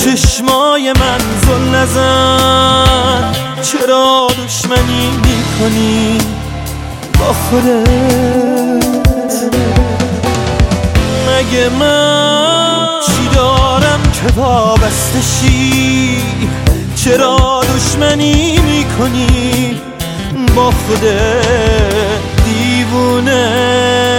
چشمای من زل نزن، چرا دشمنی میکنی با خودت؟ مگه من چی دارم که وابسته شی؟ چرا دشمنی میکنی با خودت دیوونه؟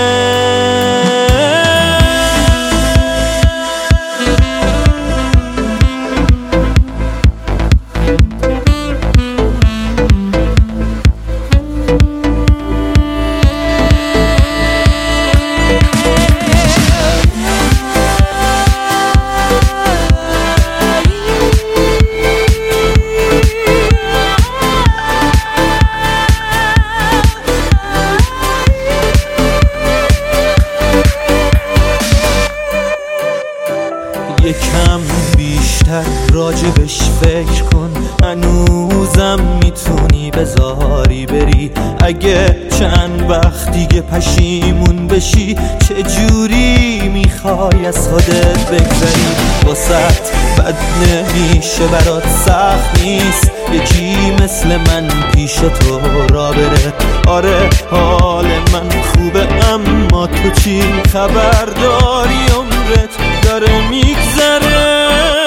یکم بیشتر راجبش فکر کن، هنوزم میتونی بذاری بری. اگه چند وقت دیگه پشیمون بشی، چجوری میخوای از خودت بگذری؟ واسط بد نمیشه، برات سخت نیست یکی مثل من پیش تو را بره. آره حال من خوبه، اما تو چی خبر داری؟ عمرت داره میگذره.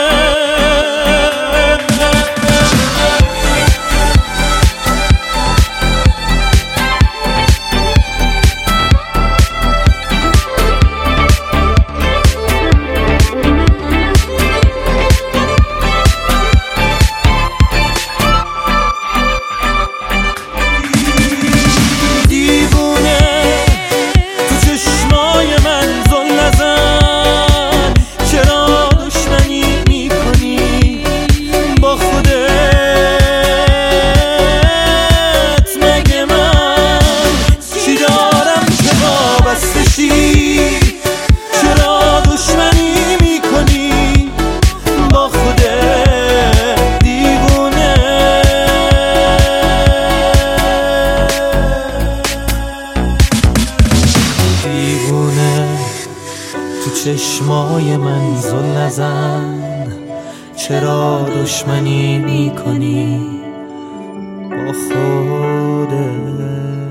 تو چشمای من زل نزن، چرا دشمنی میکنی با خودت؟